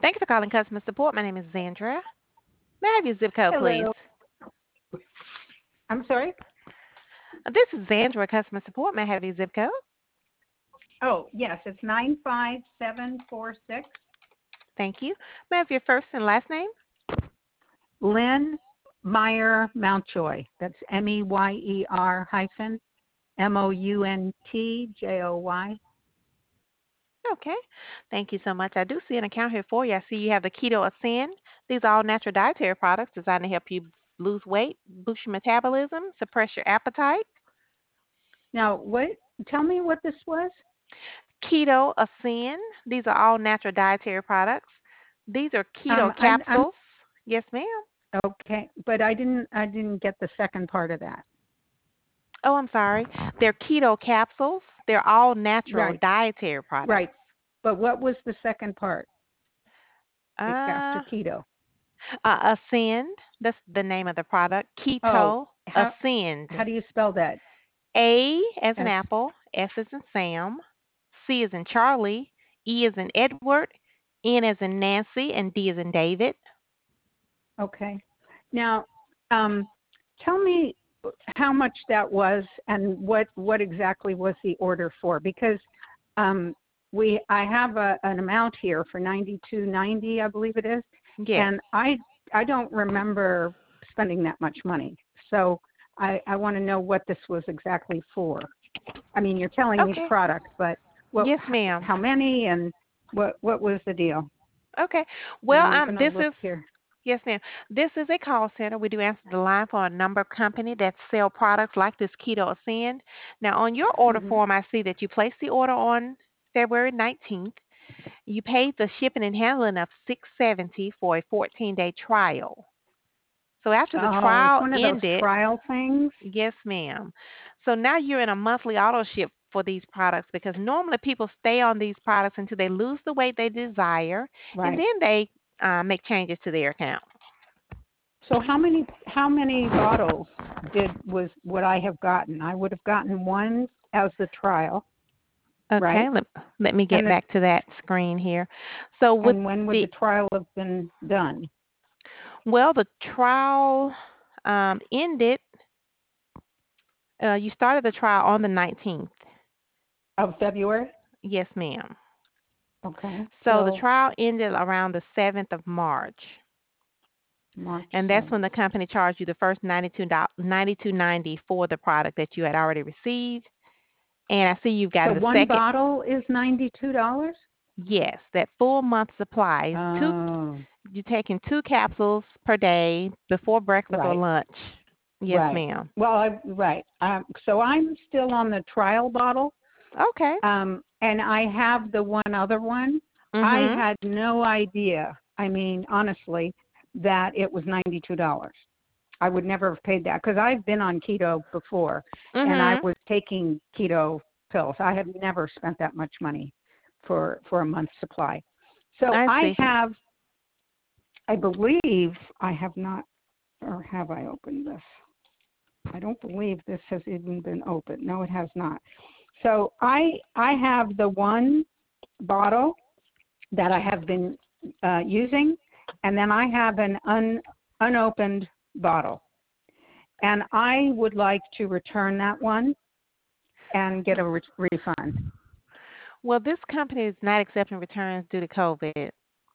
Thank you for calling customer support. My name is Zandra. May I have your zip code, please? Hello. I'm sorry? This is Zandra, customer support. May I have your zip code? Oh, yes, it's 95746. Thank you. May I have your first and last name? Lynn Meyer Mountjoy. That's Meyer hyphen Mountjoy. Okay. Thank you so much. I do see an account here for you. I see you have the Keto Ascend. These are all natural dietary products designed to help you lose weight, boost your metabolism, suppress your appetite. Now, tell me what this was? Keto Ascend. These are all natural dietary products. These are keto I'm capsules. Yes, ma'am. okay, but I didn't get the second part of that. Oh, I'm sorry. They're keto capsules. They're all natural Right, dietary products. right. But what was the second part Uh, after keto? Ascend. That's the name of the product. Oh, Keto how Ascend. how do you spell that? A as in S. apple, S as in Sam, C as in Charlie, E as in Edward, N as in Nancy, and D as in David. Okay. Now, um, tell me how much that was and what exactly was the order for? Because I have an amount here for 92.90, I believe it is, Yes. and I don't remember spending that much money. So I want to know what this was exactly for. I mean, you're telling me the Okay. product, but Yes, ma'am. how many and what was the deal? Okay. And Well, I'm going to this look is here. yes, ma'am. This is a call center. We do answer the line for a number of companies that sell products like this Keto Ascend. Now, on your order Hmm. form, I see that you placed the order on February 19th. You paid the shipping and handling of $670 for a 14-day trial. So after the Oh, it's trial one of those ended, trial things. yes, ma'am. So now you're in a monthly auto ship for these products because normally people stay on these products until they lose the weight they desire, and Right. then they make changes to their account. So how many bottles was what I have gotten? I would have gotten one as the trial, Okay, right? let me get And back to that screen here. So with when would the the trial have been done? well, the trial ended. You started the trial on the 19th. Of February? Yes, ma'am. Okay. So the So trial ended around the 7th of March, March and that's when 7th. the company charged you the first 92.90 for the product that you had already received. And I see you've So gotten the one second. bottle is $92? Yes, that full month supply is two. Oh, You're taking two capsules per day before breakfast or right. lunch. Yes, Right. ma'am. Well, right. So I'm still on the trial bottle. Okay. And I have the one other one. I Mhm. had no idea. I mean, honestly, that it was $92. I would never have paid that because I've been on keto before, and I Mhm. was taking keto pills. I have never spent that much money for a month's supply. So I I see. have, I believe I have not, or have I opened this? I don't believe this has even been opened. No, it has not. So I have the one bottle that I have been using, and then I have an unopened bottle, and I would like to return that one and get a refund. Well, this company is not accepting returns due to COVID.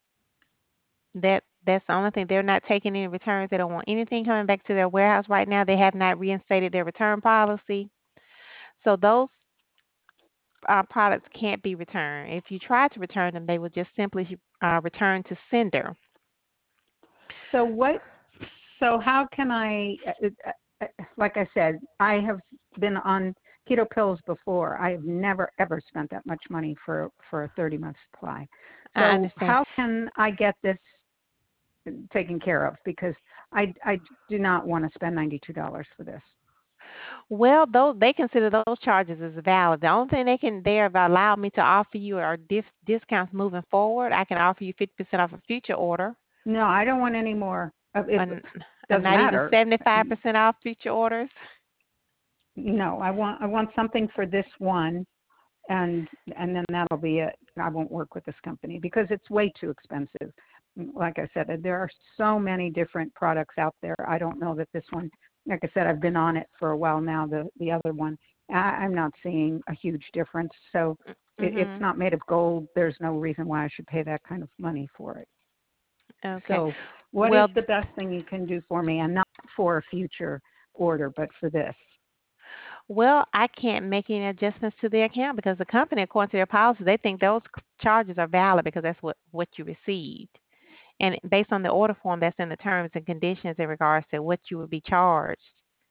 That's the only thing. They're not taking any returns. They don't want anything coming back to their warehouse right now. They have not reinstated their return policy. So those products can't be returned. If you try to return them, they will just simply return to sender. So what? So how can I? Like I said, I have been on keto pills before. I have never ever spent that much money for a 30-month supply. I So understand. how can I get this taken care of? Because I do not want to spend $92 for this. Well, those they consider those charges as valid. The only thing they have allowed me to offer you are discounts moving forward. I can offer you 50% off a future order, No, I don't want any more. It and, and doesn't not even matter. 75% off future orders. No, I want something for this one, and then that'll be it. I won't work with this company because it's way too expensive. Like I said, there are so many different products out there. I don't know that this one, like I said, I've been on it for a while now. The other one, I'm not seeing a huge difference. So it's Mhm. not made of gold. There's no reason why I should pay that kind of money for it. Okay. So what is Well, the best thing you can do for me? And not for a future order, but for this. I can't make any adjustments to the account because the company, according to their policy, they think those charges are valid because that's what you received. And based on the order form, that's in the terms and conditions in regards to what you would be charged.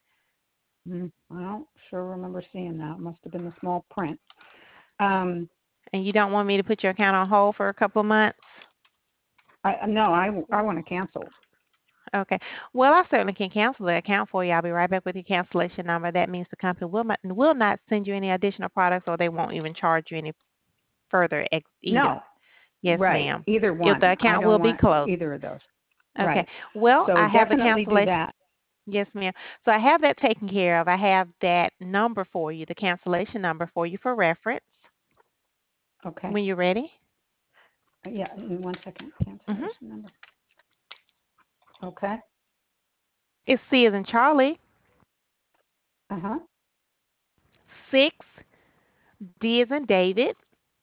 I don't sure remember seeing that. It must have been the small print. Um, And you don't want me to put your account on hold for a couple of months? no, I want to cancel. Okay. Well, I certainly can cancel the account for you. I'll be right back with your cancellation number. That means the company will not send you any additional products, or they won't even charge you any further either. No, Yes, right. ma'am. Either If the one. I account don't will be want closed. either of those. Okay. Right. Well, So I have the definitely do cancellation. that. Yes, ma'am. So I have that taken care of. I have that number for you, the cancellation number for you for reference Okay. when you're ready. Yeah, in 1 second. Hmm. Cancellation number. Okay. It's C as in Charlie, Uh-huh. 6, D as in David,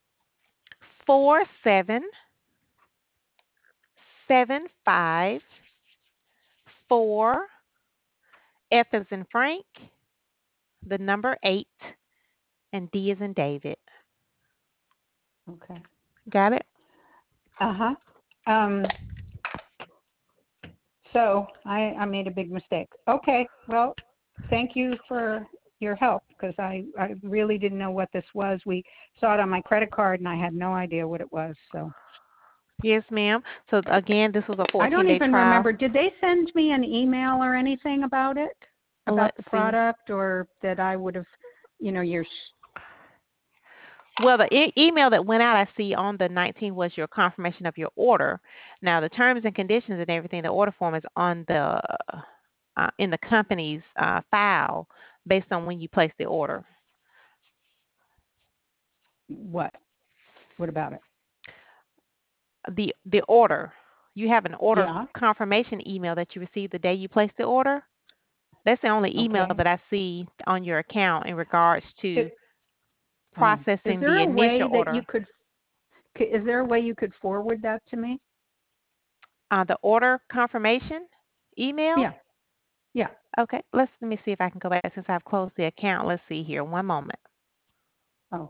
4775 4, F as in Frank, the number 8, and D as in David. Okay. Got it? Uh-huh. Um, so I made a big mistake. Okay. Well, thank you for your help because I really didn't know what this was. We saw it on my credit card and I had no idea what it was. So Yes, ma'am. So again, this was a I don't 14-day even trial. remember. Did they send me an email or anything about it? About Let's the see. product or that I would have, your Well, the email that went out, I see on the 19th was your confirmation of your order. Now, the terms and conditions and everything, the order form is on the in the company's file based on when you place the order. what? What about it? The order, you have an order Yeah. confirmation email that you received the day you placed the order. That's the only email Okay. that I see on your account in regards to It, is processing there the a way initial that you order. could? Is there a way you could forward that to me? The order confirmation email. Yeah. Yeah. Okay, let me see if I can go back since I've closed the account. Let's see here. One moment. Oh.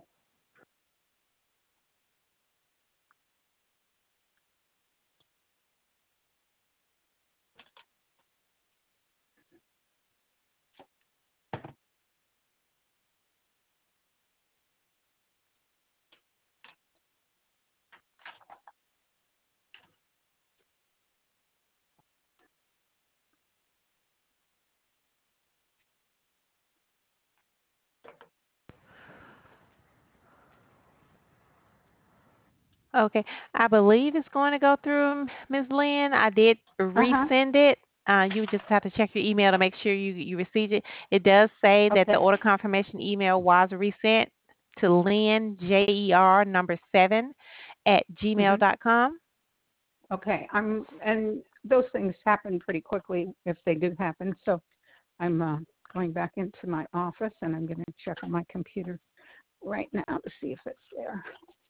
Okay, I believe it's going to go through, Ms. Lynn. I did Uh huh. resend it. You would just have to check your email to make sure you received it. It does say that the Okay. order confirmation email was resent to Lynn JER number 7 at Mhm. gmail.com. Okay. And those things happen pretty quickly if they do happen. So I'm going back into my office and I'm going to check on my computer right now to see if it's there.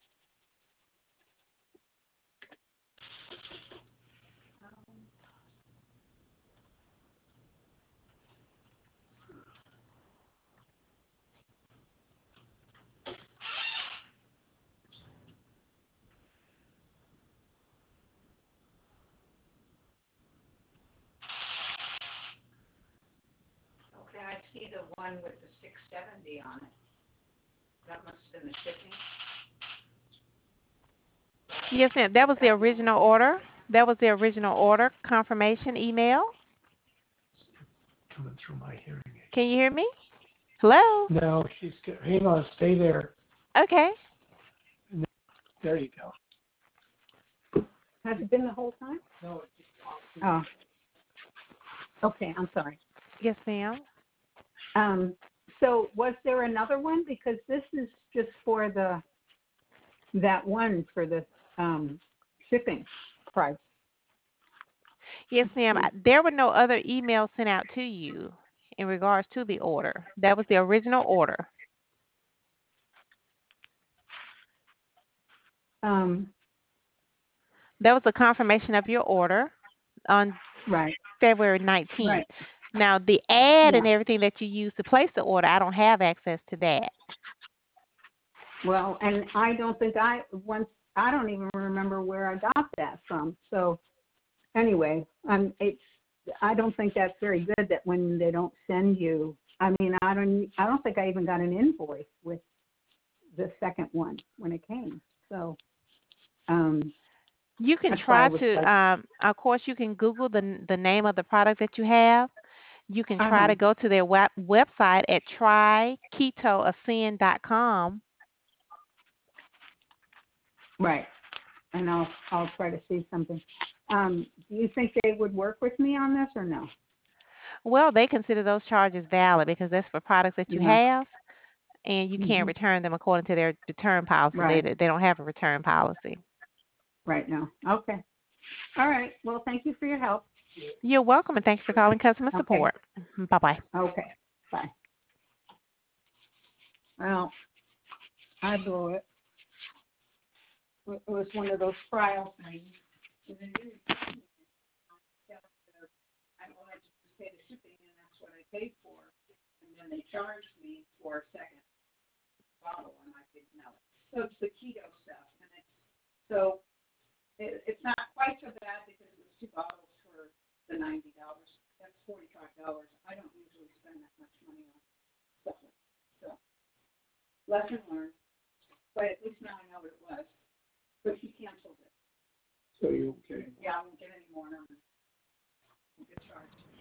Okay, I see the one with the 670 on it. That must have been the shipping. Yes, ma'am. That was the original order. That was the original order confirmation email. Coming through my hearing aid. Can you hear me? Hello? No, hang on, stay there. Okay. There you go. Has it been the whole time? No, Oh. Okay, I'm sorry. Yes, ma'am. Um, So was there another one? Because this is just for that one for the shipping price. Yes, ma'am. There were no other emails sent out to you in regards to the order. That was the original order. Um, That was a confirmation of your order on right, February 19th. right. Now, the ad Yeah. and everything that you used to place the order, I don't have access to that. Well, and I don't think I don't even remember where I got that from. So anyway, I don't think that's very good that when they don't send you. I mean, I don't think I even got an invoice with the second one when it came. So You can that's why I try was to, like, of course, you can Google the name of the product that you have. You can try uh-huh, to go to their website at tryketoascend.com. right. And I'll try to see something. Do you think they would work with me on this or no? Well, they consider those charges valid because that's for products that you Yeah. have, and you can't Hmm. return them according to their return policy. Right. They don't have a return policy. Right now. Okay. All right. Well, thank you for your help. You're welcome, and thanks for calling customer Okay. support. Bye-bye. Okay. Bye. Well, I blew it. It was one of those trial things. And then I wanted to pay the shipping, and that's what I paid for. And then they charged me for a second bottle, and I didn't know it. So it's the keto stuff, and it's not quite so bad because it was 2 bottles for the $90. That's $45. I don't usually spend that much money on stuff like that. So lesson learned. But at least now I know what it was. But he canceled it. So you okay? Yeah, I won't get any more. No. I'll get charged.